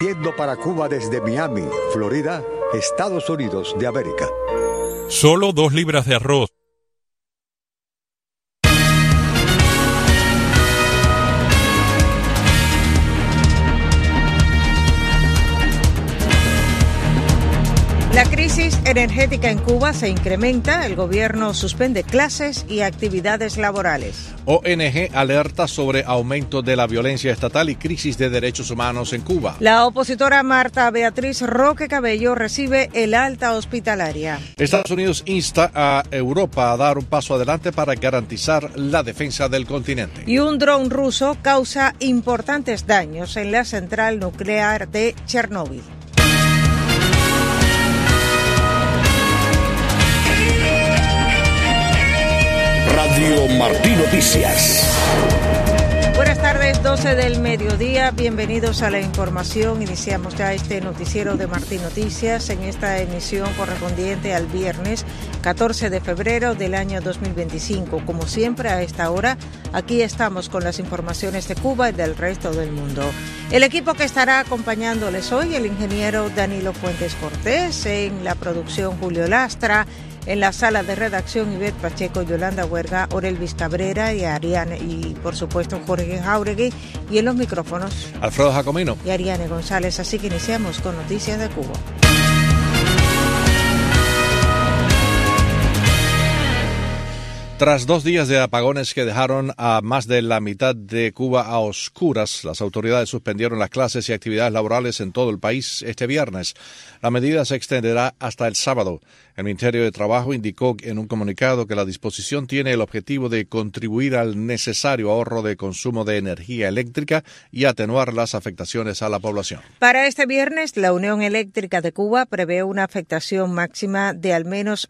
Yendo para Cuba desde Miami, Florida, Estados Unidos de América. Solo 2 libras de arroz. La crisis energética en Cuba se incrementa, el gobierno suspende clases y actividades laborales. ONG alerta sobre aumento de la violencia estatal y crisis de derechos humanos en Cuba. La opositora Marta Beatriz Roque Cabello recibe el alta hospitalaria. Estados Unidos insta a Europa a dar un paso adelante para garantizar la defensa del continente. Y un dron ruso causa importantes daños en la central nuclear de Chernóbil. Radio Martí Noticias. Buenas tardes, 12 del mediodía. Bienvenidos a la información. Iniciamos ya este noticiero de Martí Noticias en esta emisión correspondiente al viernes 14 de febrero del año 2025. Como siempre, a esta hora, aquí estamos con las informaciones de Cuba y del resto del mundo. El equipo que estará acompañándoles hoy, el ingeniero Danilo Fuentes Cortés, en la producción Julio Lastra, en la sala de redacción Ivette Pacheco, Yolanda Huerga, Orelvis Cabrera y por supuesto Jorge Jauregui, y en los micrófonos Alfredo Jacomino y Ariane González. Así que iniciamos con noticias de Cuba. Tras 2 días de apagones que dejaron a más de la mitad de Cuba a oscuras, las autoridades suspendieron las clases y actividades laborales en todo el país este viernes. La medida se extenderá hasta el sábado. El Ministerio de Trabajo indicó en un comunicado que la disposición tiene el objetivo de contribuir al necesario ahorro de consumo de energía eléctrica y atenuar las afectaciones a la población. Para este viernes, la Unión Eléctrica de Cuba prevé una afectación máxima de al menos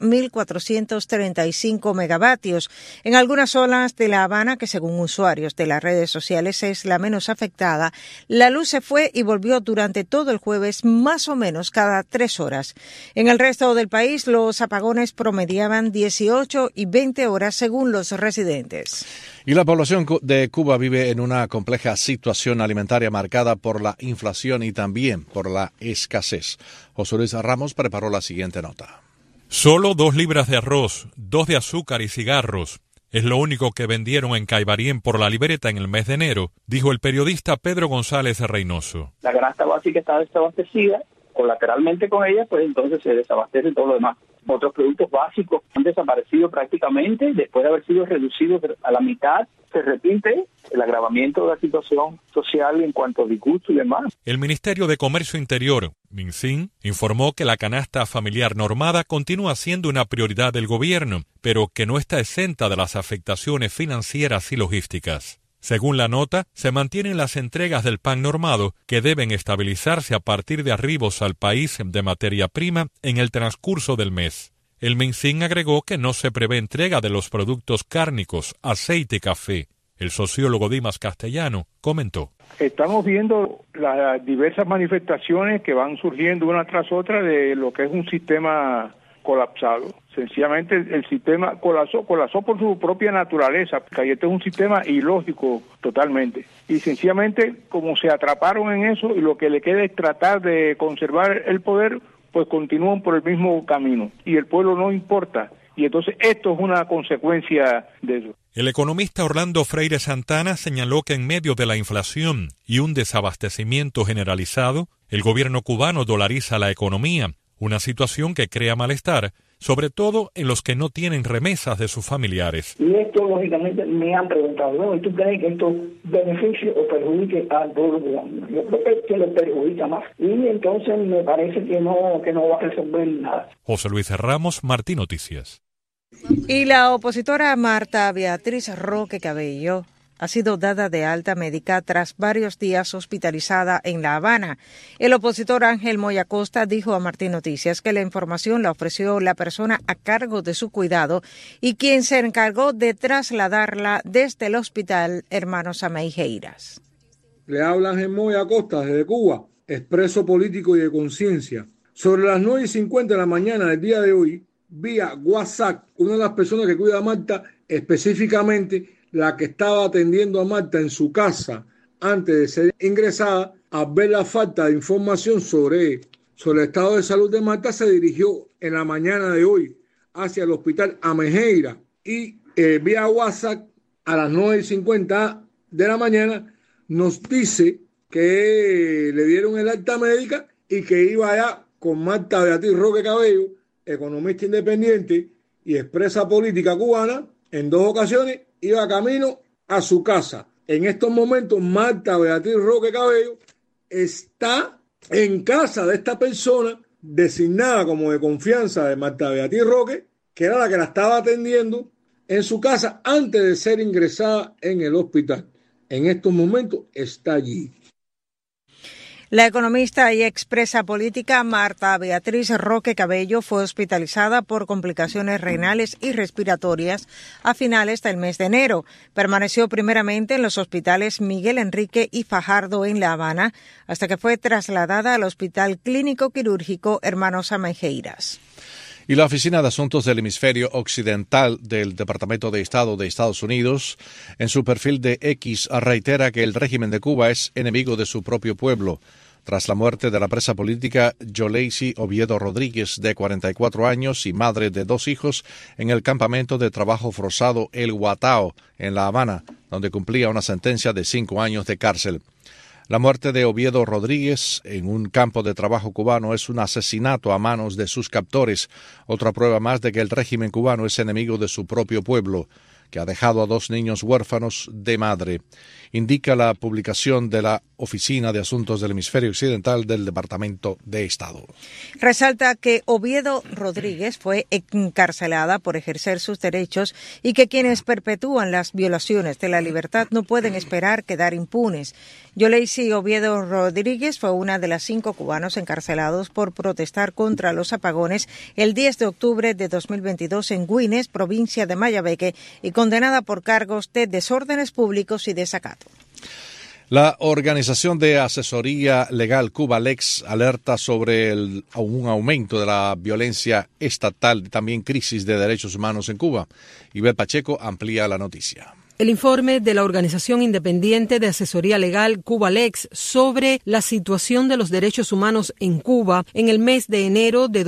1.435 megavatios. En algunas zonas de La Habana, que según usuarios de las redes sociales es la menos afectada, la luz se fue y volvió durante todo el jueves más o menos cada 3 horas. En el resto del país, los apagones promediaban 18 y 20 horas según los residentes. Y la población de Cuba vive en una compleja situación alimentaria marcada por la inflación y también por la escasez. José Luis Ramos preparó la siguiente nota. Solo 2 libras de arroz, 2 de azúcar y cigarros. Es lo único que vendieron en Caibarien por la libreta en el mes de enero, dijo el periodista Pedro González Reynoso. La canasta básica está desabastecida. Colateralmente con ella, pues entonces se desabastece todo lo demás. Otros productos básicos han desaparecido prácticamente después de haber sido reducidos a la mitad. Se repite el agravamiento de la situación social en cuanto a disgusto y demás. El Ministerio de Comercio Interior, MinSIN, informó que la canasta familiar normada continúa siendo una prioridad del gobierno, pero que no está exenta de las afectaciones financieras y logísticas. Según la nota, se mantienen las entregas del pan normado, que deben estabilizarse a partir de arribos al país de materia prima en el transcurso del mes. El MinSIN agregó que no se prevé entrega de los productos cárnicos, aceite y café. El sociólogo Dimas Castellano comentó. Estamos viendo las diversas manifestaciones que van surgiendo una tras otra de lo que es un sistema colapsado. Sencillamente el sistema colapsó por su propia naturaleza, porque este es un sistema ilógico totalmente. Y sencillamente, como se atraparon en eso, y lo que le queda es tratar de conservar el poder, pues continúan por el mismo camino. Y el pueblo no importa. Y entonces esto es una consecuencia de eso. El economista Orlando Freire Santana señaló que en medio de la inflación y un desabastecimiento generalizado, el gobierno cubano dolariza la economía, una situación que crea malestar, sobre todo en los que no tienen remesas de sus familiares. Y esto, lógicamente, me han preguntado, ¿no? ¿Y tú crees que esto beneficie o perjudique al pueblo cubano? Yo creo que lo perjudica más. Y entonces me parece que no va a resolver nada. José Luis Ramos, Martí Noticias. Y la opositora Marta Beatriz Roque Cabello ha sido dada de alta médica tras varios días hospitalizada en La Habana. El opositor Ángel Moya Costa dijo a Martí Noticias que la información la ofreció la persona a cargo de su cuidado y quien se encargó de trasladarla desde el hospital Hermanos Ameijeiras. Le habla Ángel Moya Costa desde Cuba, expreso político y de conciencia. Sobre las 9:50 de la mañana del día de hoy, vía WhatsApp, una de las personas que cuida a Marta, específicamente la que estaba atendiendo a Marta en su casa antes de ser ingresada, al ver la falta de información sobre el estado de salud de Marta, se dirigió en la mañana de hoy hacia el hospital Amejeira y vía WhatsApp a las 9:50 de la mañana nos dice que le dieron el alta médica y que iba allá con Marta Beatriz Roque Cabello, economista independiente y expresa política cubana. En 2 ocasiones iba camino a su casa. En estos momentos Marta Beatriz Roque Cabello está en casa de esta persona designada como de confianza de Marta Beatriz Roque, que era la que la estaba atendiendo en su casa antes de ser ingresada en el hospital. En estos momentos está allí. La economista y expresa política Marta Beatriz Roque Cabello fue hospitalizada por complicaciones renales y respiratorias a finales del mes de enero. Permaneció primeramente en los hospitales Miguel Enrique y Fajardo en La Habana hasta que fue trasladada al Hospital Clínico Quirúrgico Hermanos Amejeiras. Y la Oficina de Asuntos del Hemisferio Occidental del Departamento de Estado de Estados Unidos, en su perfil de X, reitera que el régimen de Cuba es enemigo de su propio pueblo. Tras la muerte de la presa política Yoleisi Oviedo Rodríguez, de 44 años y madre de 2 hijos, en el campamento de trabajo forzado El Guatao, en La Habana, donde cumplía una sentencia de 5 años de cárcel. La muerte de Oviedo Rodríguez en un campo de trabajo cubano es un asesinato a manos de sus captores, otra prueba más de que el régimen cubano es enemigo de su propio pueblo, que ha dejado a 2 niños huérfanos de madre, indica la publicación de la Oficina de Asuntos del Hemisferio Occidental del Departamento de Estado. Resalta que Oviedo Rodríguez fue encarcelada por ejercer sus derechos y que quienes perpetúan las violaciones de la libertad no pueden esperar quedar impunes. Yoleisi Oviedo Rodríguez fue una de las 5 cubanos encarcelados por protestar contra los apagones el 10 de octubre de 2022 en Güines, provincia de Mayabeque, y condenada por cargos de desórdenes públicos y desacato. La Organización de Asesoría Legal Cubalex alerta sobre un aumento de la violencia estatal y también crisis de derechos humanos en Cuba. Ibel Pacheco amplía la noticia. El informe de la Organización Independiente de Asesoría Legal Cubalex sobre la situación de los derechos humanos en Cuba en el mes de enero de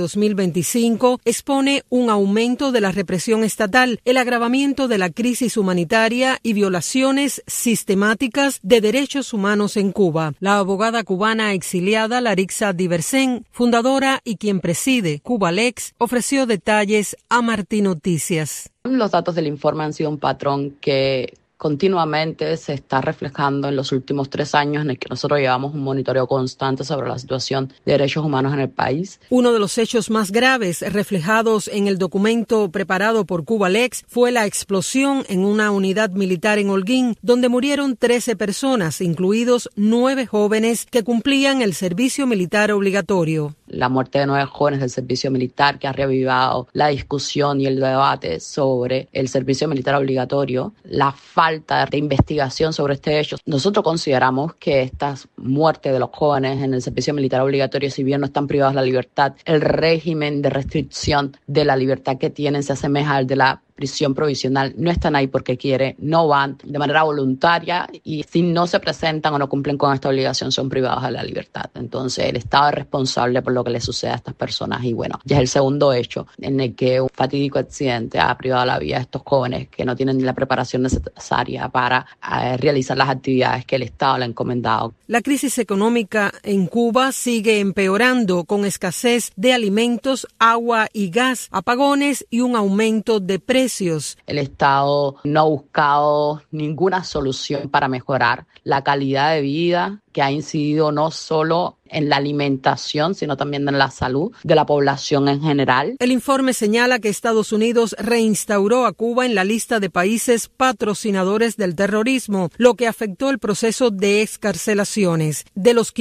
2025 expone un aumento de la represión estatal, el agravamiento de la crisis humanitaria y violaciones sistemáticas de derechos humanos en Cuba. La abogada cubana exiliada Larixa Diversen, fundadora y quien preside Cubalex, ofreció detalles a Martí Noticias. Los datos del informe han sido un patrón que continuamente se está reflejando en los últimos 3 años en el que nosotros llevamos un monitoreo constante sobre la situación de derechos humanos en el país. Uno de los hechos más graves reflejados en el documento preparado por Cubalex fue la explosión en una unidad militar en Holguín, donde murieron 13 personas, incluidos 9 jóvenes que cumplían el servicio militar obligatorio. La muerte de 9 jóvenes del servicio militar, que ha revivado la discusión y el debate sobre el servicio militar obligatorio, la falta de investigación sobre este hecho. Nosotros consideramos que estas muertes de los jóvenes en el servicio militar obligatorio, si bien no están privados de la libertad, el régimen de restricción de la libertad que tienen se asemeja al de la prisión provisional. No están ahí porque quieren, no van de manera voluntaria y si no se presentan o no cumplen con esta obligación son privados de la libertad. Entonces el Estado es responsable por lo que le sucede a estas personas y bueno, ya es el segundo hecho en el que un fatídico accidente ha privado la vida a estos jóvenes que no tienen ni la preparación necesaria para realizar las actividades que el Estado le ha encomendado. La crisis económica en Cuba sigue empeorando con escasez de alimentos, agua y gas, apagones y un aumento de precios. El Estado no ha buscado ninguna solución para mejorar la calidad de vida, que ha incidido no solo en la alimentación, sino también en la salud de la población en general. El informe señala que Estados Unidos reinstauró a Cuba en la lista de países patrocinadores del terrorismo, lo que afectó el proceso de excarcelaciones. De los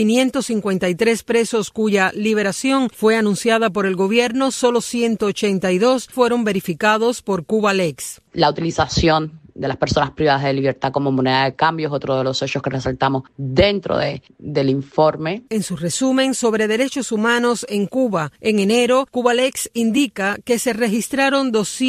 553 presos cuya liberación fue anunciada por el gobierno, solo 182 fueron verificados por Cubalex. La utilización de las personas privadas de libertad como moneda de cambio, es otro de los hechos que resaltamos dentro del informe. En su resumen sobre derechos humanos en Cuba, en enero, Cubalex indica que se registraron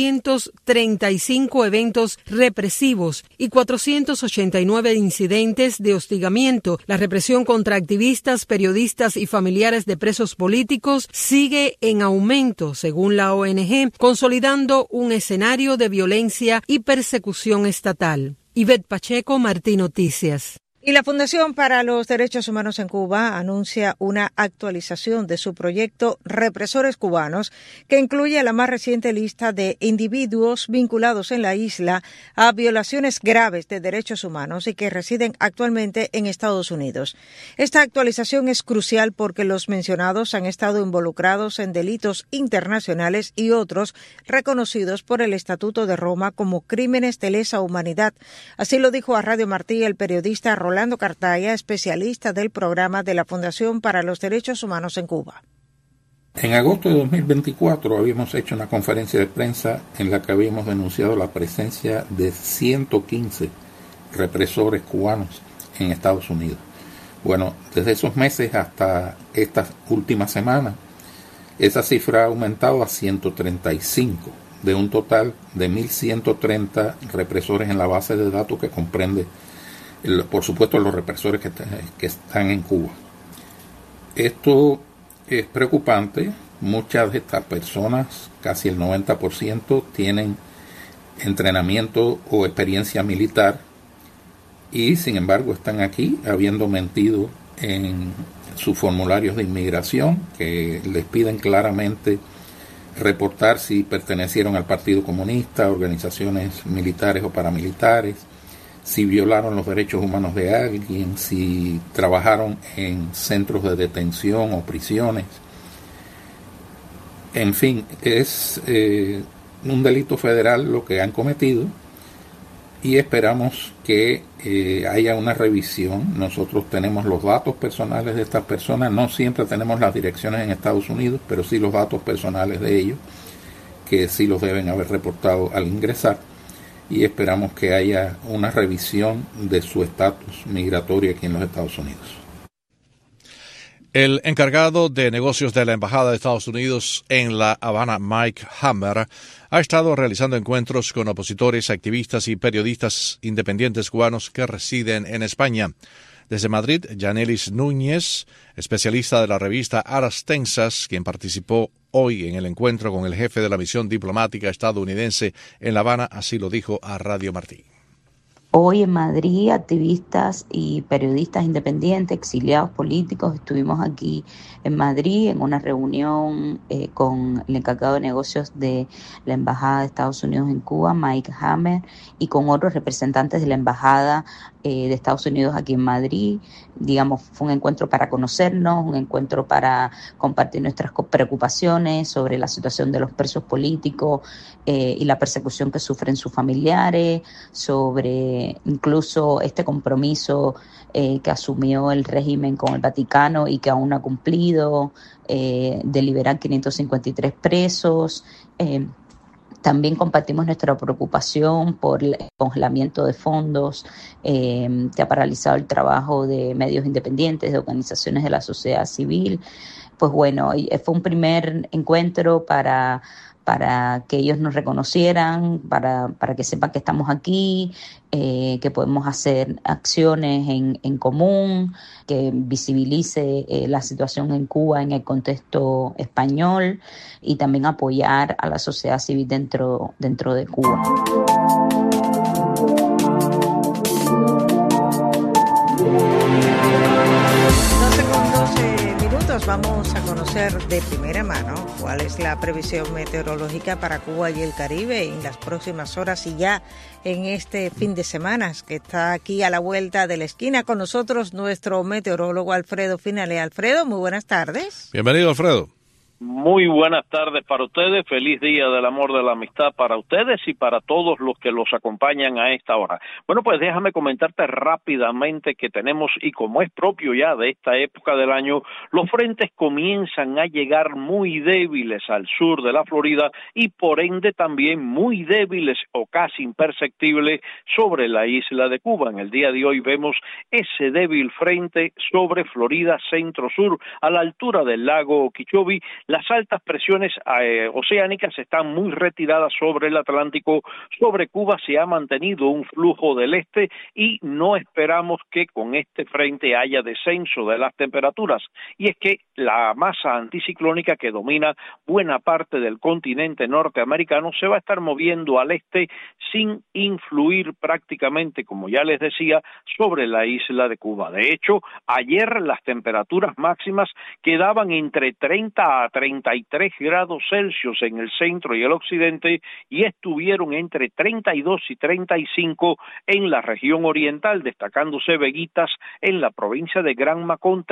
235 eventos represivos y 489 incidentes de hostigamiento. La represión contra activistas, periodistas y familiares de presos políticos sigue en aumento, según la ONG, consolidando un escenario de violencia y persecución estatal. Ivette Pacheco, Martín Noticias. Y la Fundación para los Derechos Humanos en Cuba anuncia una actualización de su proyecto Represores Cubanos, que incluye la más reciente lista de individuos vinculados en la isla a violaciones graves de derechos humanos y que residen actualmente en Estados Unidos. Esta actualización es crucial porque los mencionados han estado involucrados en delitos internacionales y otros reconocidos por el Estatuto de Roma como crímenes de lesa humanidad. Así lo dijo a Radio Martí el periodista Rolando Cartaya, especialista del programa de la Fundación para los Derechos Humanos en Cuba. En agosto de 2024 habíamos hecho una conferencia de prensa en la que habíamos denunciado la presencia de 115 represores cubanos en Estados Unidos. Bueno, desde esos meses hasta esta última semana, esa cifra ha aumentado a 135, de un total de 1.130 represores en la base de datos que comprende, por supuesto, los represores que están en Cuba. Esto es preocupante. Muchas de estas personas, casi el 90%, tienen entrenamiento o experiencia militar y, sin embargo, están aquí habiendo mentido en sus formularios de inmigración, que les piden claramente reportar si pertenecieron al Partido Comunista, organizaciones militares o paramilitares, si violaron los derechos humanos de alguien, si trabajaron en centros de detención o prisiones. En fin, es un delito federal lo que han cometido y esperamos que haya una revisión. Nosotros tenemos los datos personales de estas personas, no siempre tenemos las direcciones en Estados Unidos, pero sí los datos personales de ellos, que sí los deben haber reportado al ingresar. Y esperamos que haya una revisión de su estatus migratorio aquí en los Estados Unidos. El encargado de negocios de la Embajada de Estados Unidos en La Habana, Mike Hammer, ha estado realizando encuentros con opositores, activistas y periodistas independientes cubanos que residen en España. Desde Madrid, Yanelis Núñez, especialista de la revista Aras Tensas, quien participó hoy en el encuentro con el jefe de la misión diplomática estadounidense en La Habana, así lo dijo a Radio Martí. Hoy en Madrid, activistas y periodistas independientes, exiliados políticos, estuvimos aquí en Madrid en una reunión con el encargado de negocios de la Embajada de Estados Unidos en Cuba, Mike Hammer, y con otros representantes de la Embajada de Estados Unidos aquí en Madrid. Digamos, fue un encuentro para conocernos, un encuentro para compartir nuestras preocupaciones sobre la situación de los presos políticos y la persecución que sufren sus familiares, sobre incluso este compromiso que asumió el régimen con el Vaticano y que aún no ha cumplido, de liberar 553 presos. También compartimos nuestra preocupación por el congelamiento de fondos que ha paralizado el trabajo de medios independientes, de organizaciones de la sociedad civil. Pues bueno, fue un primer encuentro para que ellos nos reconocieran, para que sepan que estamos aquí, que podemos hacer acciones en común, que visibilice la situación en Cuba en el contexto español y también apoyar a la sociedad civil dentro de Cuba. Vamos a conocer de primera mano cuál es la previsión meteorológica para Cuba y el Caribe en las próximas horas y ya en este fin de semana, que está aquí a la vuelta de la esquina. Con nosotros nuestro meteorólogo Alfredo Finale. Alfredo, muy buenas tardes. Bienvenido, Alfredo. Muy buenas tardes para ustedes, feliz día del amor, de la amistad para ustedes y para todos los que los acompañan a esta hora. Bueno, pues déjame comentarte rápidamente que tenemos, y como es propio ya de esta época del año, los frentes comienzan a llegar muy débiles al sur de la Florida y por ende también muy débiles o casi imperceptibles sobre la isla de Cuba. En el día de hoy vemos ese débil frente sobre Florida centro-sur a la altura del lago Okeechobee. Las altas presiones oceánicas están muy retiradas sobre el Atlántico. Sobre Cuba se ha mantenido un flujo del este y no esperamos que con este frente haya descenso de las temperaturas. Y es que la masa anticiclónica que domina buena parte del continente norteamericano se va a estar moviendo al este sin influir prácticamente, como ya les decía, sobre la isla de Cuba. De hecho, ayer las temperaturas máximas quedaban entre 30 a 33 grados Celsius en el centro y el occidente y estuvieron entre 32 y 35 en la región oriental, destacándose Veguitas en la provincia de Granma con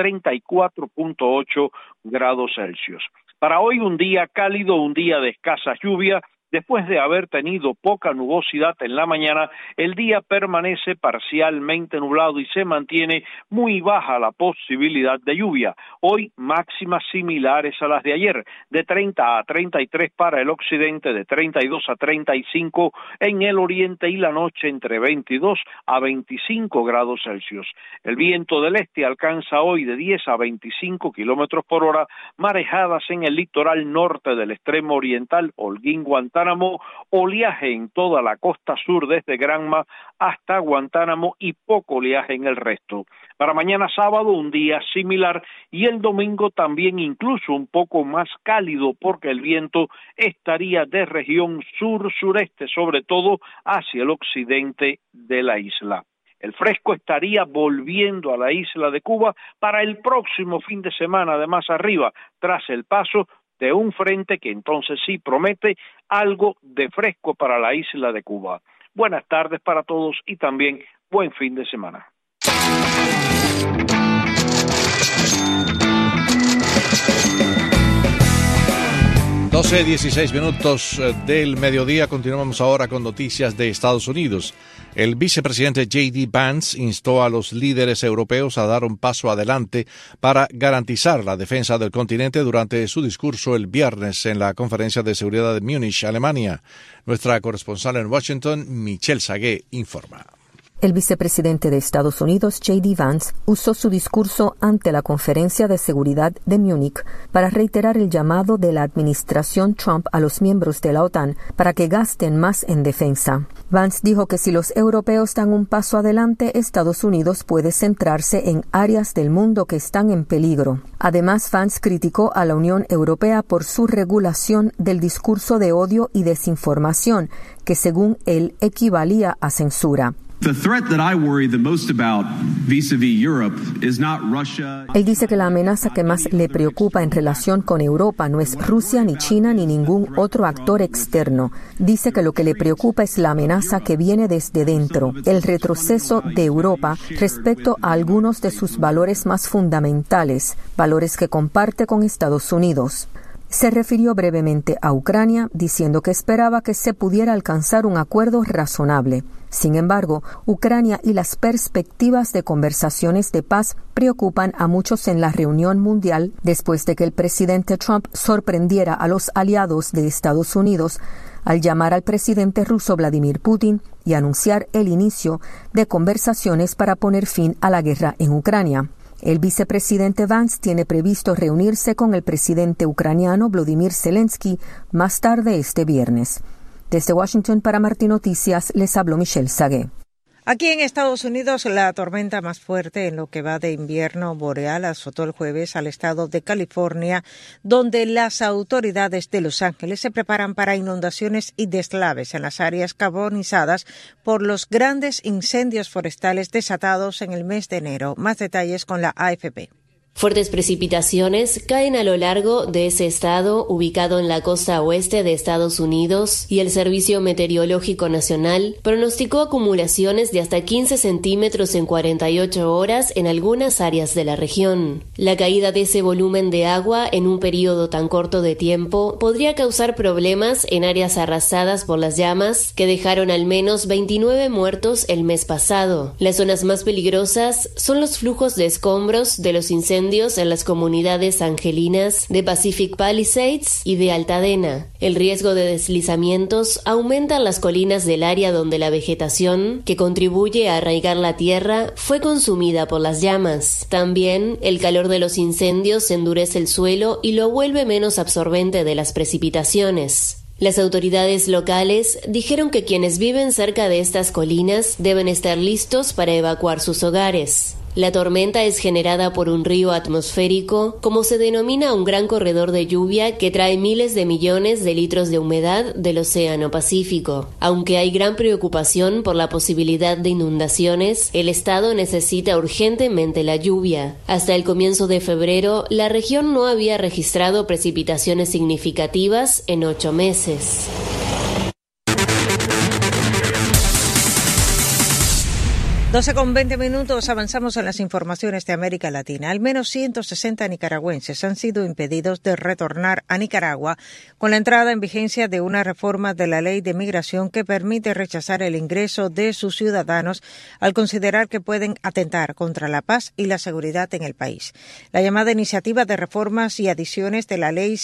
34.8 grados Celsius. Para hoy un día cálido, un día de escasa lluvia. Después de haber tenido poca nubosidad en la mañana, el día permanece parcialmente nublado y se mantiene muy baja la posibilidad de lluvia. Hoy máximas similares a las de ayer, de 30 a 33 para el occidente, de 32 a 35 en el oriente y la noche entre 22 a 25 grados Celsius. El viento del este alcanza hoy de 10 a 25 kilómetros por hora, marejadas en el litoral norte del extremo oriental, Holguín, Guantánamo, oleaje en toda la costa sur desde Granma hasta Guantánamo y poco oleaje en el resto. Para mañana sábado un día similar y el domingo también incluso un poco más cálido porque el viento estaría de región sur-sureste, sobre todo hacia el occidente de la isla. El fresco estaría volviendo a la isla de Cuba para el próximo fin de semana de más arriba, tras el paso de un frente que entonces sí promete algo de fresco para la isla de Cuba. Buenas tardes para todos y también buen fin de semana. 12:16 del mediodía. Continuamos ahora con noticias de Estados Unidos. El vicepresidente J.D. Vance instó a los líderes europeos a dar un paso adelante para garantizar la defensa del continente durante su discurso el viernes en la Conferencia de Seguridad de Múnich, Alemania. Nuestra corresponsal en Washington, Michelle Sagué, informa. El vicepresidente de Estados Unidos, J.D. Vance, usó su discurso ante la Conferencia de Seguridad de Múnich para reiterar el llamado de la administración Trump a los miembros de la OTAN para que gasten más en defensa. Vance dijo que si los europeos dan un paso adelante, Estados Unidos puede centrarse en áreas del mundo que están en peligro. Además, Vance criticó a la Unión Europea por su regulación del discurso de odio y desinformación, que según él equivalía a censura. Él dice que la amenaza que más le preocupa en relación con Europa no es Rusia, ni China, ni ningún otro actor externo. Dice que lo que le preocupa es la amenaza que viene desde dentro, el retroceso de Europa respecto a algunos de sus valores más fundamentales, valores que comparte con Estados Unidos. Se refirió brevemente a Ucrania, diciendo que esperaba que se pudiera alcanzar un acuerdo razonable. Sin embargo, Ucrania y las perspectivas de conversaciones de paz preocupan a muchos en la reunión mundial después de que el presidente Trump sorprendiera a los aliados de Estados Unidos al llamar al presidente ruso Vladimir Putin y anunciar el inicio de conversaciones para poner fin a la guerra en Ucrania. El vicepresidente Vance tiene previsto reunirse con el presidente ucraniano Volodymyr Zelensky más tarde este viernes. Desde Washington para Martín Noticias les habló Michelle Sagué. Aquí en Estados Unidos, la tormenta más fuerte en lo que va de invierno boreal azotó el jueves al estado de California, donde las autoridades de Los Ángeles se preparan para inundaciones y deslaves en las áreas carbonizadas por los grandes incendios forestales desatados en el mes de enero. Más detalles con la AFP. Fuertes precipitaciones caen a lo largo de ese estado ubicado en la costa oeste de Estados Unidos y el Servicio Meteorológico Nacional pronosticó acumulaciones de hasta 15 centímetros en 48 horas en algunas áreas de la región. La caída de ese volumen de agua en un periodo tan corto de tiempo podría causar problemas en áreas arrasadas por las llamas que dejaron al menos 29 muertos el mes pasado. Las zonas más peligrosas son los flujos de escombros de los incendios en las comunidades angelinas de Pacific Palisades y de Altadena. El riesgo de deslizamientos aumenta en las colinas del área donde la vegetación, que contribuye a arraigar la tierra, fue consumida por las llamas. También, el calor de los incendios endurece el suelo y lo vuelve menos absorbente de las precipitaciones. Las autoridades locales dijeron que quienes viven cerca de estas colinas deben estar listos para evacuar sus hogares. La tormenta es generada por un río atmosférico, como se denomina un gran corredor de lluvia que trae miles de millones de litros de humedad del Océano Pacífico. Aunque hay gran preocupación por la posibilidad de inundaciones, el estado necesita urgentemente la lluvia. Hasta el comienzo de febrero, la región no había registrado precipitaciones significativas en 8 meses. 12:20, avanzamos en las informaciones de América Latina. Al menos 160 nicaragüenses han sido impedidos de retornar a Nicaragua con la entrada en vigencia de una reforma de la ley de migración que permite rechazar el ingreso de sus ciudadanos al considerar que pueden atentar contra la paz y la seguridad en el país. La llamada iniciativa de reformas y adiciones de la ley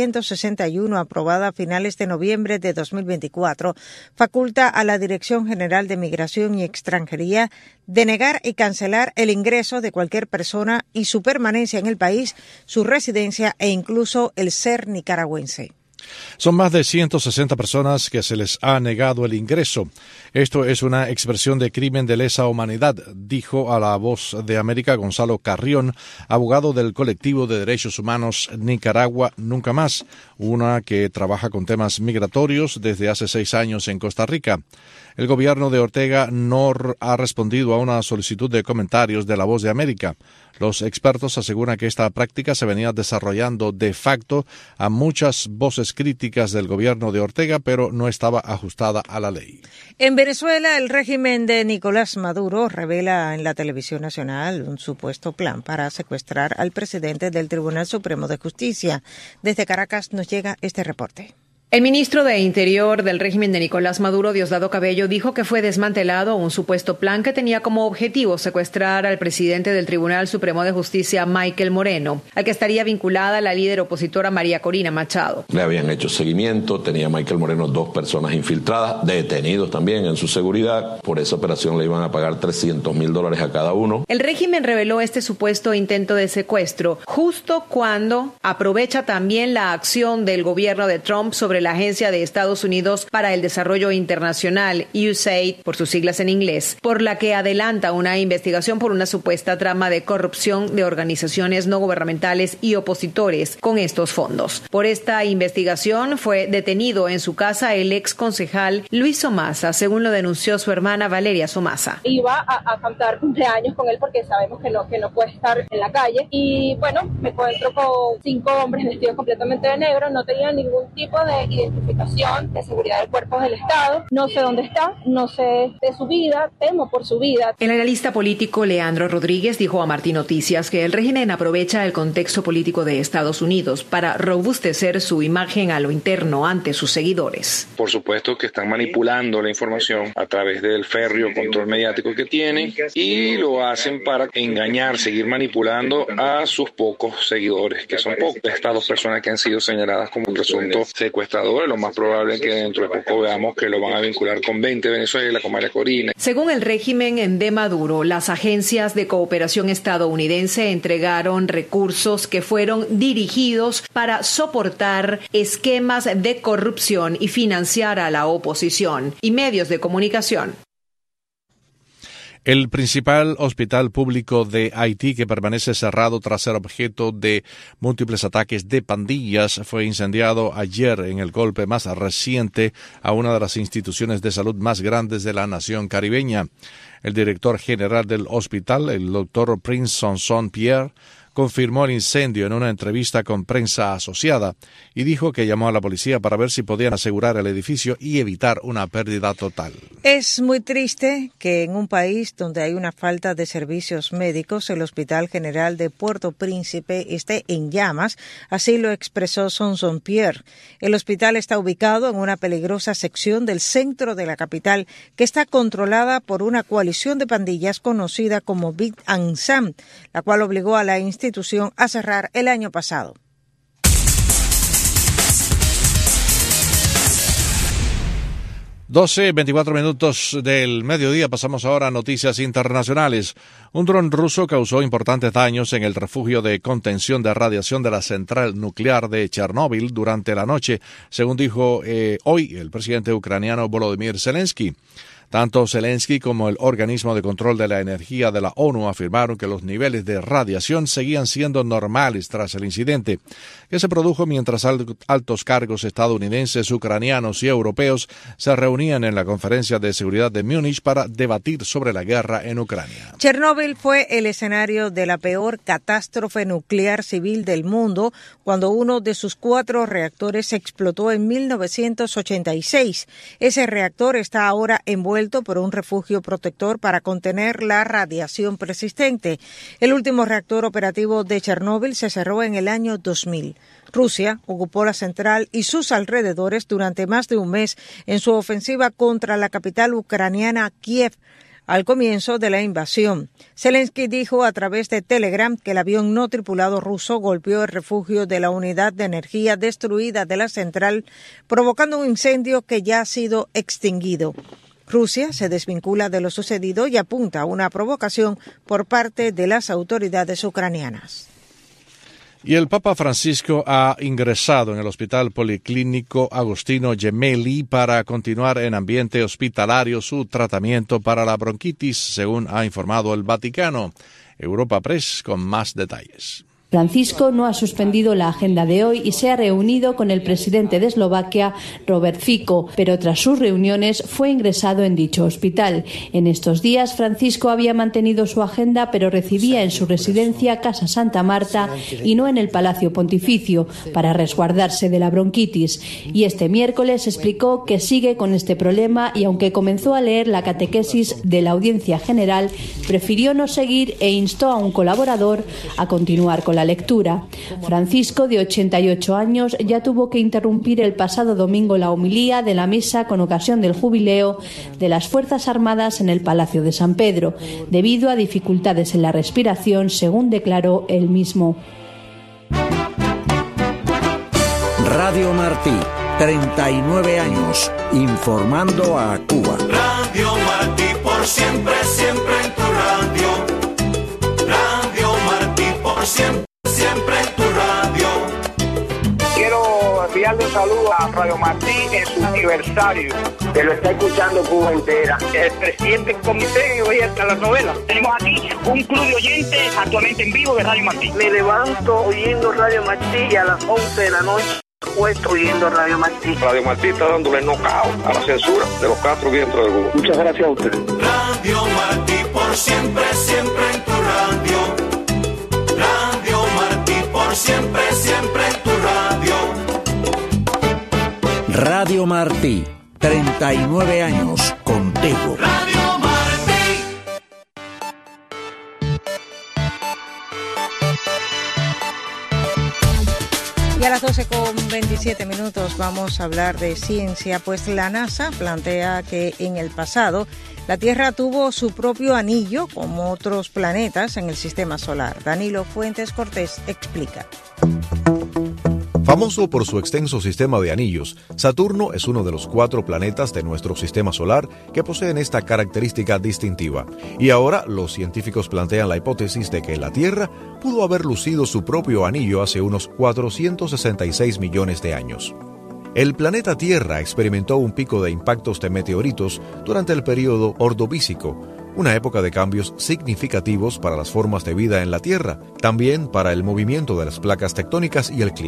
761, aprobada a finales de noviembre de 2024, faculta a la Dirección General de Migración y Extranjería denegar y cancelar el ingreso de cualquier persona y su permanencia en el país, su residencia e incluso el ser nicaragüense. Son más de 160 personas que se les ha negado el ingreso. Esto es una expresión de crimen de lesa humanidad, dijo a La Voz de América Gonzalo Carrión, abogado del colectivo de derechos humanos Nicaragua Nunca Más, una que trabaja con temas migratorios desde hace 6 años en Costa Rica. El gobierno de Ortega no ha respondido a una solicitud de comentarios de La Voz de América. Los expertos aseguran que esta práctica se venía desarrollando de facto a muchas voces críticas del gobierno de Ortega, pero no estaba ajustada a la ley. En Venezuela, el régimen de Nicolás Maduro revela en la televisión nacional un supuesto plan para secuestrar al presidente del Tribunal Supremo de Justicia. Desde Caracas nos llega este reporte. El ministro de Interior del régimen de Nicolás Maduro, Diosdado Cabello, dijo que fue desmantelado un supuesto plan que tenía como objetivo secuestrar al presidente del Tribunal Supremo de Justicia, Michael Moreno, al que estaría vinculada la líder opositora María Corina Machado. Le habían hecho seguimiento, tenía Michael Moreno 2 personas infiltradas, detenidos también en su seguridad. Por esa operación le iban a pagar $300,000 a cada uno. El régimen reveló este supuesto intento de secuestro justo cuando aprovecha también la acción del gobierno de Trump sobre la Agencia de Estados Unidos para el Desarrollo Internacional, USAID, por sus siglas en inglés, por la que adelanta una investigación por una supuesta trama de corrupción de organizaciones no gubernamentales y opositores con estos fondos. Por esta investigación fue detenido en su casa el ex concejal Luis Somasa, según lo denunció su hermana Valeria Somasa. Iba a cantar cumpleaños con él porque sabemos que no puede estar en la calle y bueno, me encuentro con 5 hombres vestidos completamente de negro, no tenían ningún tipo de identificación de seguridad del cuerpo del Estado. No sé dónde está, no sé de su vida, temo por su vida. El analista político Leandro Rodríguez dijo a Martín Noticias que el régimen aprovecha el contexto político de Estados Unidos para robustecer su imagen a lo interno ante sus seguidores. Por supuesto que están manipulando la información a través del férreo control mediático que tienen y lo hacen para engañar, seguir manipulando a sus pocos seguidores, que son pocos. Estas 2 personas que han sido señaladas como presuntos secuestradores, lo más probable es que dentro de poco veamos que lo van a vincular con 20 Venezuela, con María Corina. Según el régimen de Maduro, las agencias de cooperación estadounidense entregaron recursos que fueron dirigidos para soportar esquemas de corrupción y financiar a la oposición y medios de comunicación. El principal hospital público de Haití, que permanece cerrado tras ser objeto de múltiples ataques de pandillas, fue incendiado ayer en el golpe más reciente a una de las instituciones de salud más grandes de la nación caribeña. El director general del hospital, el doctor Prince Sonson Pierre, confirmó el incendio en una entrevista con Prensa Asociada y dijo que llamó a la policía para ver si podían asegurar el edificio y evitar una pérdida total. Es muy triste que en un país donde hay una falta de servicios médicos, el Hospital General de Puerto Príncipe esté en llamas, así lo expresó Sonson Pierre. El hospital está ubicado en una peligrosa sección del centro de la capital que está controlada por una coalición de pandillas conocida como Big and Sam, la cual obligó a la institución a cerrar el año pasado. 12:24 minutos del mediodía. Pasamos ahora a noticias internacionales. Un dron ruso causó importantes daños en el refugio de contención de radiación de la central nuclear de Chernóbil durante la noche, según dijo hoy el presidente ucraniano Volodymyr Zelensky. Tanto Zelensky como el Organismo de Control de la Energía de la ONU afirmaron que los niveles de radiación seguían siendo normales tras el incidente, que se produjo mientras altos cargos estadounidenses, ucranianos y europeos se reunían en la Conferencia de Seguridad de Múnich para debatir sobre la guerra en Ucrania. Chernóbil fue el escenario de la peor catástrofe nuclear civil del mundo cuando uno de sus 4 reactores explotó en 1986. Ese reactor está ahora envuelto por un refugio protector para contener la radiación persistente. El último reactor operativo de Chernóbil se cerró en el año 2000. Rusia ocupó la central y sus alrededores durante más de un mes en su ofensiva contra la capital ucraniana, Kiev, al comienzo de la invasión. Zelensky dijo a través de Telegram que el avión no tripulado ruso golpeó el refugio de la unidad de energía destruida de la central, provocando un incendio que ya ha sido extinguido. Rusia se desvincula de lo sucedido y apunta a una provocación por parte de las autoridades ucranianas. Y el Papa Francisco ha ingresado en el Hospital Policlínico Agostino Gemelli para continuar en ambiente hospitalario su tratamiento para la bronquitis, según ha informado el Vaticano. Europa Press con más detalles. Francisco no ha suspendido la agenda de hoy y se ha reunido con el presidente de Eslovaquia, Robert Fico, pero tras sus reuniones fue ingresado en dicho hospital. En estos días, Francisco había mantenido su agenda, pero residía en su residencia Casa Santa Marta y no en el Palacio Pontificio, para resguardarse de la bronquitis. Y este miércoles explicó que sigue con este problema y, aunque comenzó a leer la catequesis de la Audiencia General, prefirió no seguir e instó a un colaborador a continuar con la lectura. Francisco, de 88 años, ya tuvo que interrumpir el pasado domingo la homilía de la misa con ocasión del jubileo de las Fuerzas Armadas en el Palacio de San Pedro, debido a dificultades en la respiración, según declaró él mismo. Radio Martí, 39 años, informando a Cuba. Radio Martí, por siempre, siempre en tu radio. Radio Martí, por siempre. Siempre en tu radio. Quiero enviarle un saludo a Radio Martí en su aniversario. Que lo está escuchando Cuba entera. El presidente del comité hoy está la novela. Tenemos aquí un club de oyentes actualmente en vivo de Radio Martí. Me levanto oyendo Radio Martí y a las 11 de la noche puesto oyendo Radio Martí. Radio Martí está dándole knockout a la censura de los 4 vientos del Google. Muchas gracias a usted. Radio Martí, por siempre, siempre en tu radio. Radio Martí, por siempre, siempre en tu radio. Radio Martí, 39 años contigo. Radio Martí. Y a las 12:27 vamos a hablar de ciencia, pues la NASA plantea que en el pasado la Tierra tuvo su propio anillo como otros planetas en el sistema solar. Danilo Fuentes Cortés explica. Famoso por su extenso sistema de anillos, Saturno es uno de los 4 planetas de nuestro sistema solar que poseen esta característica distintiva. Y ahora los científicos plantean la hipótesis de que la Tierra pudo haber lucido su propio anillo hace unos 466 millones de años. El planeta Tierra experimentó un pico de impactos de meteoritos durante el período Ordovícico, una época de cambios significativos para las formas de vida en la Tierra, también para el movimiento de las placas tectónicas y el clima.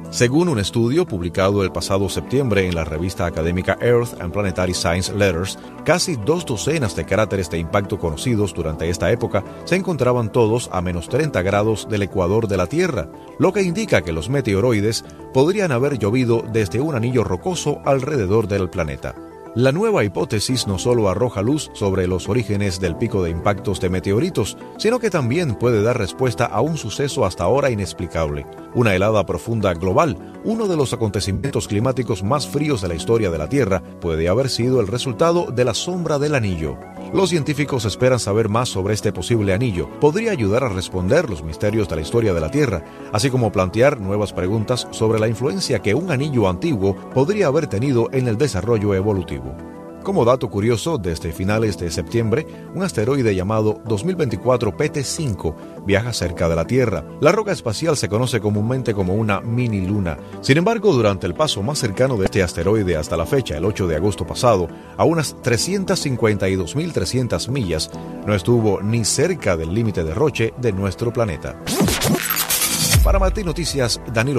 Según un estudio publicado el pasado septiembre en la revista académica Earth and Planetary Science Letters, casi 24 de cráteres de impacto conocidos durante esta época se encontraban todos a menos 30 grados del ecuador de la Tierra, lo que indica que los meteoroides podrían haber llovido desde un anillo rocoso alrededor del planeta. La nueva hipótesis no solo arroja luz sobre los orígenes del pico de impactos de meteoritos, sino que también puede dar respuesta a un suceso hasta ahora inexplicable. Una helada profunda global, uno de los acontecimientos climáticos más fríos de la historia de la Tierra, puede haber sido el resultado de la sombra del anillo. Los científicos esperan saber más sobre este posible anillo. Podría ayudar a responder los misterios de la historia de la Tierra, así como plantear nuevas preguntas sobre la influencia que un anillo antiguo podría haber tenido en el desarrollo evolutivo. Como dato curioso, desde finales de septiembre, un asteroide llamado 2024 PT5 viaja cerca de la Tierra. La roca espacial se conoce comúnmente como una mini luna. Sin embargo, durante el paso más cercano de este asteroide hasta la fecha, el 8 de agosto pasado, a unas 352.300 millas, no estuvo ni cerca del límite de Roche de nuestro planeta. Para Martín Noticias, Danilo